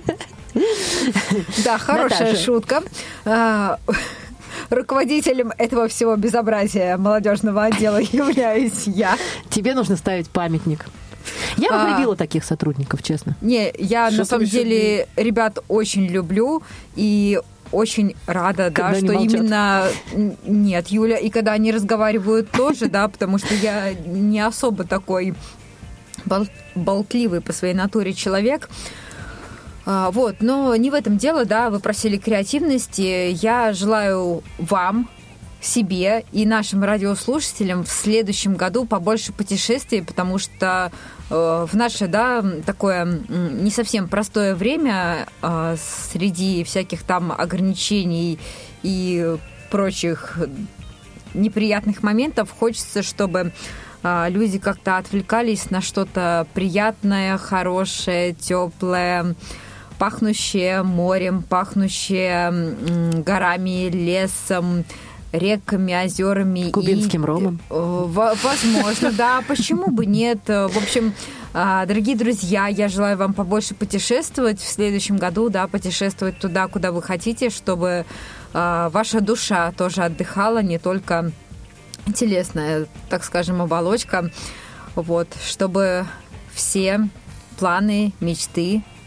Да, хорошая шутка. Руководителем этого всего безобразия молодежного отдела являюсь я. Тебе нужно ставить памятник. Я бы любила таких сотрудников, честно. Не, я на самом деле ребят очень люблю и очень рада, да, что именно... Нет, Юля, и когда они разговаривают тоже, да, потому что я не особо такой бол... болтливый по своей натуре человек. А, вот, но не в этом дело, да, вы просили креативности. Я желаю вам, себе и нашим радиослушателям в следующем году побольше путешествий, потому что э, в наше, да, такое не совсем простое время э, среди всяких там ограничений и прочих неприятных моментов хочется, чтобы э, люди как-то отвлекались на что-то приятное, хорошее, теплое, пахнущее морем, пахнущее м, горами, лесом, реками, озерами. Кубинским и, ромом. Возможно, да. Почему бы нет? В общем, дорогие друзья, я желаю вам побольше путешествовать в следующем году, да, путешествовать туда, куда вы хотите, чтобы ваша душа тоже отдыхала, не только телесная, так скажем, оболочка. Вот, чтобы все планы, мечты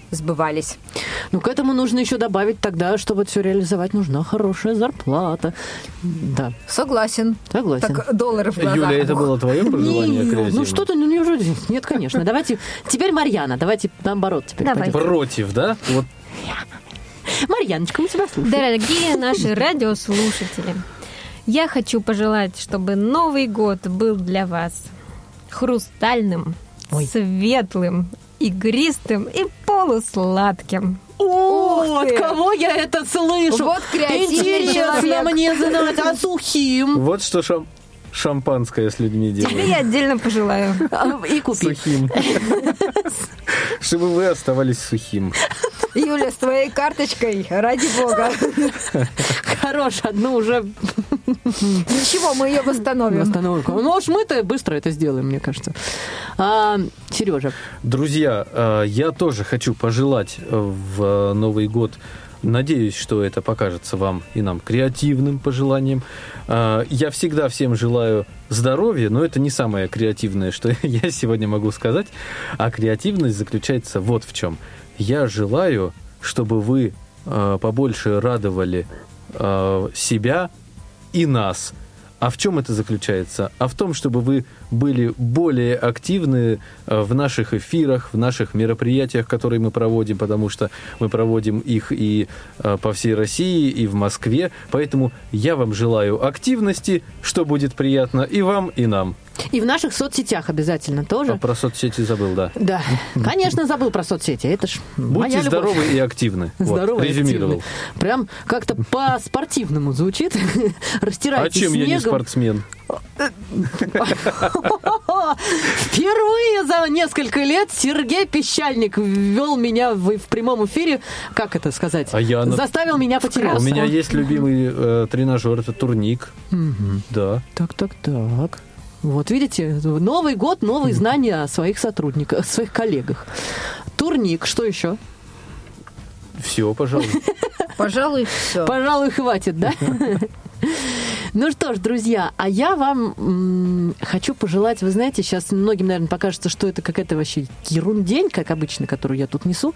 сбывались. Ну, к этому нужно еще добавить тогда, чтобы все реализовать, нужна хорошая зарплата. Да. Согласен. Согласен. Так, доллары в глазах. Юля, это было твое пожелание креативное? Ну, что-то, ну, неужели? Нет, конечно. Давайте, теперь Марьяна, давайте наоборот теперь. Давай. Против, да? Вот. Марьяночка, мы тебя слушаем. Дорогие наши радиослушатели, я хочу пожелать, чтобы Новый год был для вас хрустальным, Ой. светлым, игристым и полусладким. О, от кого я это слышу? Вот креативный Интересно человек. мне знать, а сухим? Вот что шам... шампанское с людьми Тебе делает. я отдельно пожелаю. И купи. Сухим. Чтобы вы оставались сухим. Юля, с твоей карточкой, ради бога. Хорош, одну уже Ничего, мы ее восстановим. восстановим. Ну уж мы-то быстро это сделаем, мне кажется. А, Сережа. Друзья, э, я тоже хочу пожелать в Новый год, надеюсь, что это покажется вам и нам креативным пожеланием. Э, Я всегда всем желаю здоровья, но это не самое креативное, что я сегодня могу сказать. А креативность заключается вот в чем. Я желаю, чтобы вы э, побольше радовали э, себя и нас. А в чем это заключается? А в том, чтобы вы были более активны в наших эфирах, в наших мероприятиях, которые мы проводим, потому что мы проводим их и по всей России, и в Москве. Поэтому я вам желаю активности, что будет приятно и вам, и нам. И в наших соцсетях обязательно тоже. А про соцсети забыл, да. Да, конечно, забыл про соцсети. Это ж моя Будьте любовь. здоровы и активны. Здоровы Вот, и резюмировал. активны. Прям как-то по-спортивному звучит. А Растирайте чем снегом. я не спортсмен? Впервые за несколько лет Сергей Пещальник ввел меня в, в прямом эфире, как это сказать, А я на- заставил меня потеряться. У меня есть любимый э, тренажер, это турник. Мгм. Да. Так, так, так. Вот видите, Новый год, новые знания о своих сотрудниках, о своих коллегах. Турник, что еще? Все, пожалуй. Пожалуй, все. Пожалуй, хватит, да? Ну что ж, друзья, а я вам м, хочу пожелать, вы знаете, сейчас многим, наверное, покажется, что это какая-то вообще ерундень, как обычно, которую я тут несу.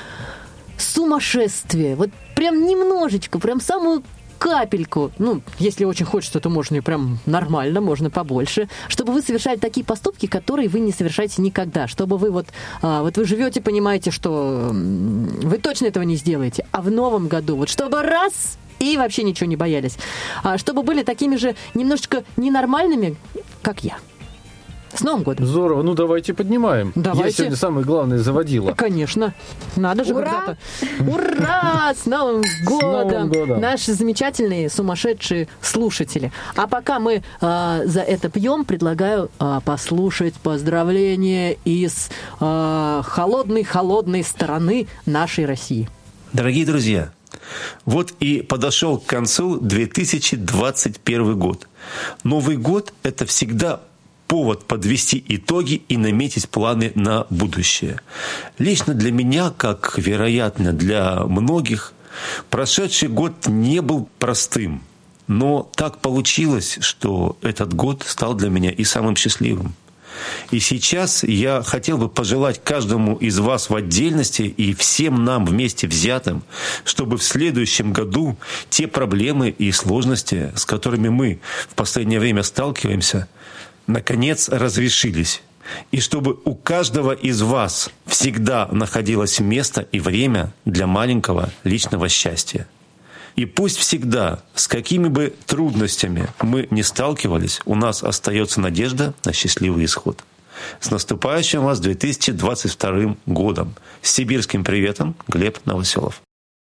Сумасшествие. Вот прям немножечко, прям самую капельку, ну, если очень хочется, то можно и прям нормально, можно побольше, чтобы вы совершали такие поступки, которые вы не совершаете никогда, чтобы вы вот, а, вот вы живете, понимаете, что м, вы точно этого не сделаете, а в новом году, вот чтобы раз и вообще ничего не боялись, а, чтобы были такими же немножечко ненормальными, как я. С Новым годом! Здорово, ну давайте поднимаем. Давайте. Я сегодня самое главное заводила. Конечно. Надо же Ура! когда-то. Ура! С Новым годом! Новым годом! Наши замечательные, сумасшедшие слушатели. А пока мы а, за это пьем, предлагаю а, послушать поздравления из а, холодной-холодной стороны нашей России. Дорогие друзья, вот и подошел к концу две тысячи двадцать первый год. Новый год – это всегда повод подвести итоги и наметить планы на будущее. Лично для меня, как, вероятно, для многих, прошедший год не был простым. Но так получилось, что этот год стал для меня и самым счастливым. И сейчас я хотел бы пожелать каждому из вас в отдельности и всем нам вместе взятым, чтобы в следующем году те проблемы и сложности, с которыми мы в последнее время сталкиваемся, наконец разрешились. И чтобы у каждого из вас всегда находилось место и время для маленького личного счастья. И пусть всегда, с какими бы трудностями мы ни сталкивались, у нас остается надежда на счастливый исход. С наступающим вас две тысячи двадцать вторым годом. С сибирским приветом, Глеб Новоселов.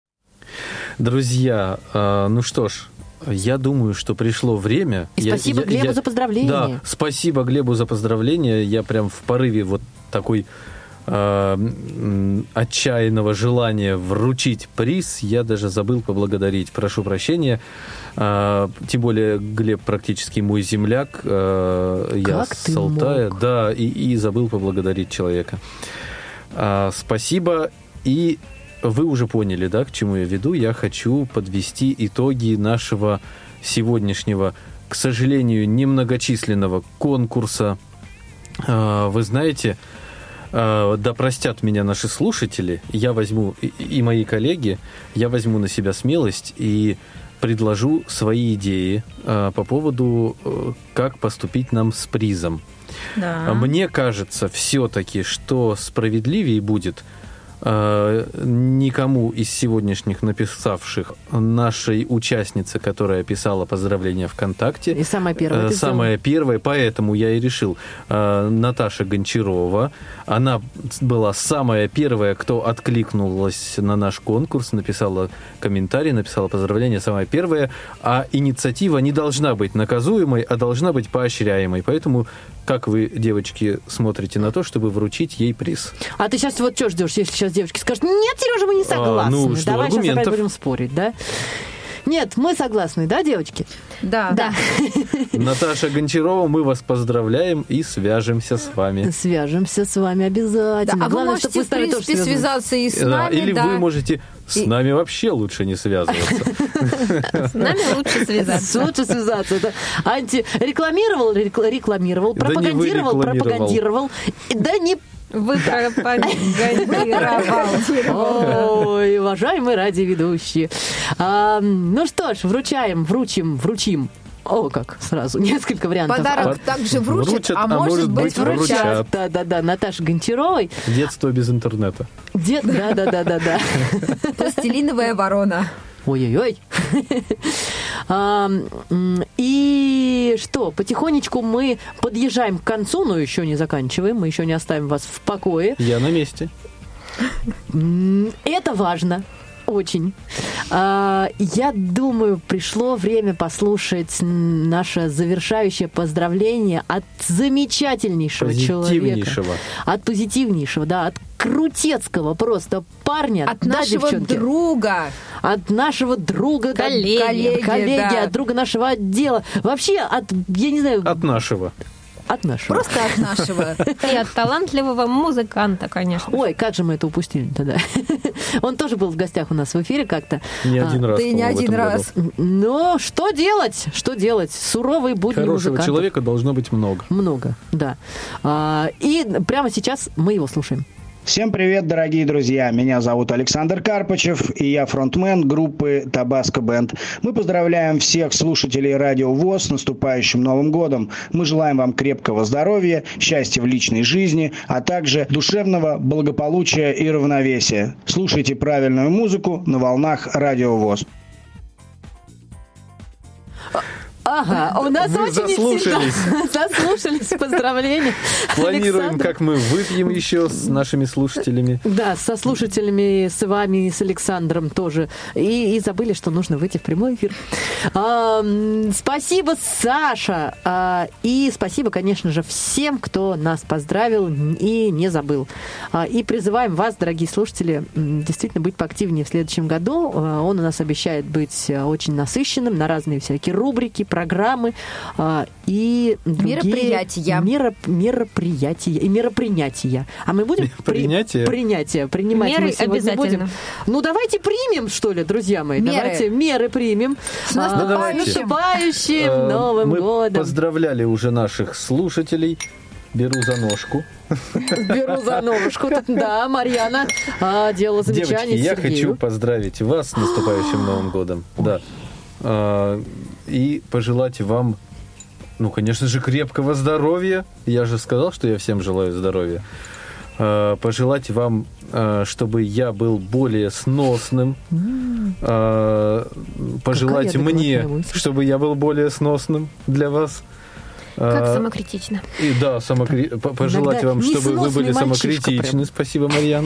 Друзья, э, ну что ж, я думаю, что пришло время. И Я- спасибо я- Глебу я- за поздравления. Да, спасибо Глебу за поздравления. Я прям в порыве вот такой э, м, отчаянного желания вручить приз. Я даже забыл поблагодарить. Прошу прощения. Э, тем более Глеб практически мой земляк. Э, я Как с ты Алтая. мог? Да, и, и забыл поблагодарить человека. А, спасибо. И вы уже поняли, да, к чему я веду. Я хочу подвести итоги нашего сегодняшнего, к сожалению, немногочисленного конкурса. А, вы знаете, э, да простят меня наши слушатели, я возьму, и, и мои коллеги, я возьму на себя смелость и предложу свои идеи э, по поводу, э, как поступить нам с призом. Да. Мне кажется все-таки, что справедливее будет э, никому из сегодняшних написавших нашей участнице, которая писала поздравления ВКонтакте. И самая первая. Э, самая первая, поэтому я и решил. Э, Наташа Гончарова. Она была самая первая, кто откликнулась на наш конкурс, написала комментарий, написала поздравления, самая первая. А инициатива не должна быть наказуемой, а должна быть поощряемой. Поэтому как вы, девочки, смотрите на то, чтобы вручить ей приз? А ты сейчас вот что ждешь, если сейчас девочки скажут, нет, Сережа, мы не согласны. А, ну, что, давай аргументов. сейчас опять будем спорить, да? Нет, мы согласны, да, девочки? Да, да. Наташа Гончарова, мы вас поздравляем и свяжемся с вами. Свяжемся с вами обязательно. Да, а Главное, вы можете, чтобы в принципе, связаться и с нами. Или да. вы можете с и... нами вообще лучше не связываться. С нами лучше связаться. Лучше связаться. Это антирекламировал, рекламировал, пропагандировал, пропагандировал. Да не Вы пропагандировал. Ой, уважаемые радиоведущие. А, ну что ж, вручаем, вручим, вручим. О, как сразу, несколько вариантов. Подарок а, также вручат, вручат, а, а может быть вручат. вручат. Да-да-да, Наташи Гончаровой. Детство без интернета. Дет... Да-да-да-да-да. Пластилиновая ворона. Ой-ой-ой. а, и что, потихонечку мы подъезжаем к концу, но еще не заканчиваем, мы еще не оставим вас в покое. Я на месте. Это важно. Очень. А, я думаю, пришло время послушать наше завершающее поздравление от замечательнейшего человека. От позитивнейшего, да, от крутецкого просто парня. От да, нашего девчонки? друга. От нашего друга. Коллеги. Коллеги, коллеги да. от друга нашего отдела. Вообще от, я не знаю... От нашего. От нашего. Просто от нашего. И от талантливого музыканта, конечно. Ой, как же мы это упустили тогда. Он тоже был в гостях у нас в эфире как-то. Не один раз. Ты не один раз. Но что делать? Что делать? Суровые будни Хорошего музыкантов. человека должно быть много. Много, да. И прямо сейчас мы его слушаем. Всем привет, дорогие друзья! Меня зовут Александр Карпачев, и я фронтмен группы Tabasco Band. Мы поздравляем всех слушателей Радио ВОС с наступающим Новым годом. Мы желаем вам крепкого здоровья, счастья в личной жизни, а также душевного благополучия и равновесия. Слушайте правильную музыку на волнах Радио ВОС. Ага, у нас Вы очень заслушались. Сильно заслушались. Поздравления. Планируем, Александр. как мы выпьем еще с нашими слушателями. Да, со слушателями, с вами, с Александром тоже. И, и забыли, что нужно выйти в прямой эфир. А, спасибо, Саша. А, и спасибо, конечно же, всем, кто нас поздравил и не забыл. А, и призываем вас, дорогие слушатели, действительно быть поактивнее в следующем году. А, он у нас обещает быть очень насыщенным на разные всякие рубрики, программы а, и другие мероприятия. Мероп, мероприятия и меропринятия. А мы будем принятие? При, принятие принимать меры мы сегодня обязательно. будем. Ну давайте примем, что ли, друзья мои. Меры. Давайте меры примем. С наступающим. А, с наступающим Новым Мы годом. поздравляли уже наших слушателей. Беру за ножку. Беру за ножку. Да, Марьяна а, делала замечание Девочки, я Сергею. хочу поздравить вас с наступающим Новым годом. Да. А, и пожелать вам, ну, конечно же, крепкого здоровья. Я же сказал, что я всем желаю здоровья. А, пожелать вам, а, чтобы я был более сносным. А, пожелать мне, чтобы я был более сносным для вас. Как А, самокритично. И да, самокри... пожелать Иногда вам, чтобы вы были несносный самокритичны. прям. Спасибо, Марьяна.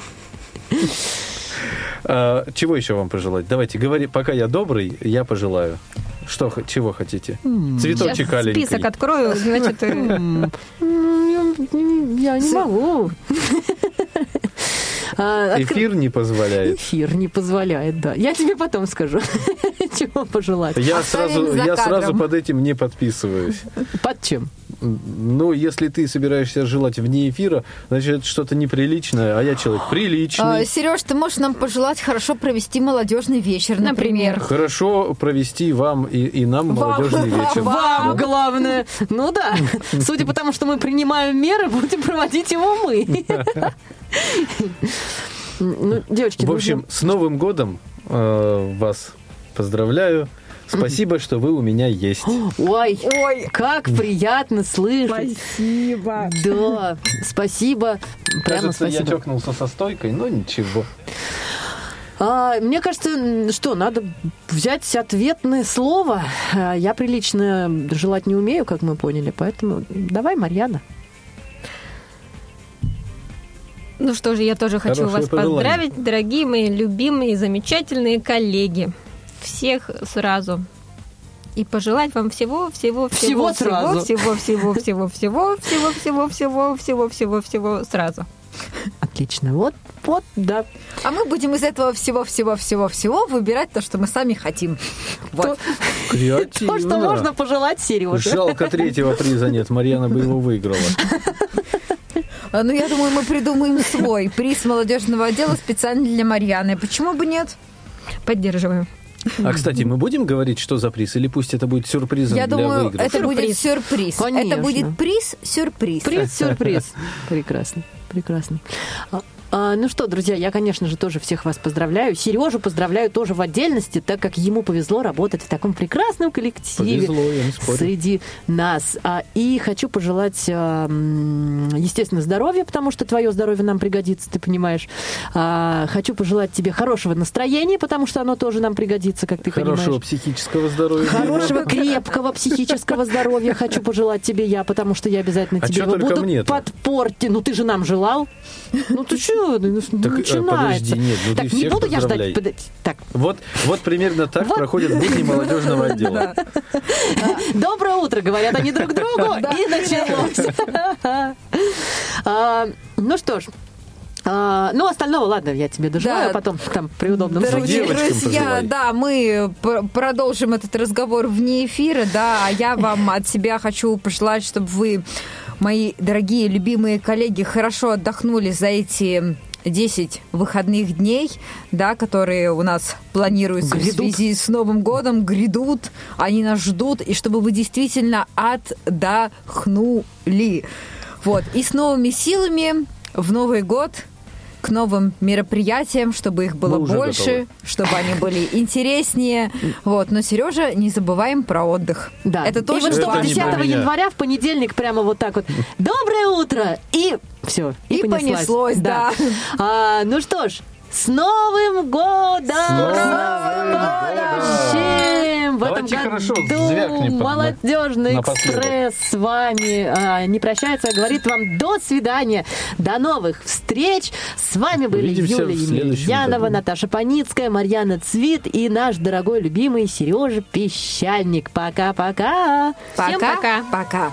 А, чего еще вам пожелать? Давайте, говори, пока я добрый, я пожелаю. Что, чего хотите? Цветочек Сейчас аленький. список открою, значит... Я не могу. А, откр- Эфир не позволяет. Эфир не позволяет, да. Я тебе потом скажу, чего пожелать. Я сразу, я сразу под этим не подписываюсь. Под чем? Ну, если ты собираешься желать вне эфира, значит, это что-то неприличное, а я человек приличный. А, Сереж, ты можешь нам пожелать хорошо провести молодежный вечер, например. Хорошо провести вам и, и нам молодежный вечер. Вам, главное. Ну да. Судя по тому, что мы принимаем меры, будем проводить его мы. Ну, девочки, в общем, с Новым годом э, вас поздравляю. Спасибо, что вы у меня есть. Ой, Ой, как приятно слышать. Спасибо. Да, спасибо. Прямо Кажется, спасибо. я чокнулся со стойкой, но ничего. А, мне кажется, что, надо взять ответное слово. Я прилично желать не умею, как мы поняли, поэтому давай, Марьяна. Ну что же, я тоже хочу Хорошее вас пожелание. поздравить, дорогие мои любимые, замечательные коллеги. Всех сразу. И пожелать вам всего, всего, Всего всего, сразу. всего, всего, всего, всего, всего, всего, всего, всего, всего, всего, всего сразу. Отлично. Вот, вот, да. А мы будем из этого всего-всего-всего-всего выбирать то, что мы сами хотим. Вот. Креативно. То, что можно пожелать Сереже. Жалко, третьего приза нет. Марьяна бы его выиграла. Ну, я думаю, мы придумаем свой приз молодежного отдела специально для Марьяны. Почему бы нет? Поддерживаю. А, кстати, мы будем говорить, что за приз, или пусть это будет сюрпризом Я для думаю, выигравших? это будет сюрприз. Конечно. Это будет приз-сюрприз. Приз-сюрприз. Прекрасно, прекрасно. А, а, ну что, друзья, я, конечно же, тоже всех вас поздравляю. Сережу поздравляю тоже в отдельности, так как ему повезло работать в таком прекрасном коллективе. Повезло, я не спорю. Среди нас. А, и хочу пожелать, а, естественно, здоровья, потому что твое здоровье нам пригодится, ты понимаешь. А, хочу пожелать тебе хорошего настроения, потому что оно тоже нам пригодится, как ты Хорошего понимаешь. психического здоровья. Хорошего, крепкого психического здоровья хочу пожелать тебе я, потому что я обязательно А тебе чё его только буду мне-то? подпортить. Ну, ты же нам желал. Ну, ты что? Так, Начинается. подожди, нет, ну ты так, не всех буду я поздравляй. ждать. Подожди. Так. Вот, вот примерно так проходят будни молодежного отдела. Доброе утро, говорят они друг другу, и началось. А, Ну что ж, А, ну, остального, ладно, я тебе дожелаю, Да. а потом там при удобном Дорогие случае. друзья, да, мы пр- продолжим этот разговор вне эфира, да, а я вам от себя хочу пожелать, чтобы вы, мои дорогие, любимые коллеги, хорошо отдохнули за эти десять выходных дней, да, которые у нас планируются Грядут. в связи с Новым годом, грядут, они нас ждут, и чтобы вы действительно отдохнули. Вот, и с новыми силами в Новый год к новым мероприятиям, чтобы их было Мы уже больше, готовы. чтобы они были интереснее. Вот. Но, Сережа, не забываем про отдых. Да. Это И тоже вот чтобы важно. десятого января в понедельник прямо вот так вот «Доброе утро!» и все, и, И понеслось, да. А, ну что ж, с Новым годом! С Новым Будущим! В этом Давайте хорошо году звякнем под- молодежный напоследок. экспресс с вами а, не прощается, а говорит вам до свидания, до новых встреч. С вами были Увидимся Юлия в следующем Емельянова, году. Наташа Паницкая, Марьяна Цвит и наш дорогой любимый Сережа Песчаник. Пока-пока! Всем пока. Пока.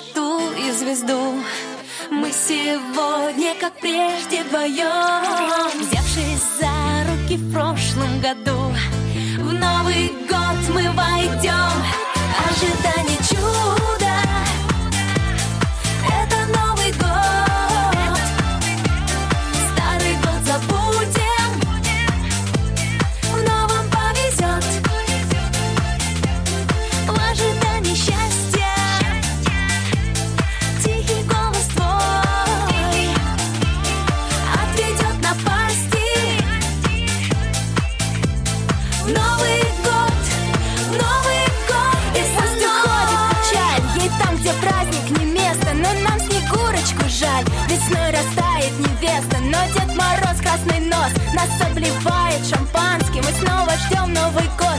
мечту и звезду. Мы сегодня, как прежде, вдвоем, взявшись за руки в прошлом году, в Новый год мы войдем. Ожидание чуда — это Новый год. Старый год забудем, в новом повезет. В ожидании счастья тихий голос твой отведет напасти. В Новый год, в Новый год. И пусть уходит печаль, ей там, где праздник, не место. Но нам Снегурочку жаль. Весной растает невеста, но Дед Мороз, красный нос, нас обливает шампанским. Мы снова ждем Новый год.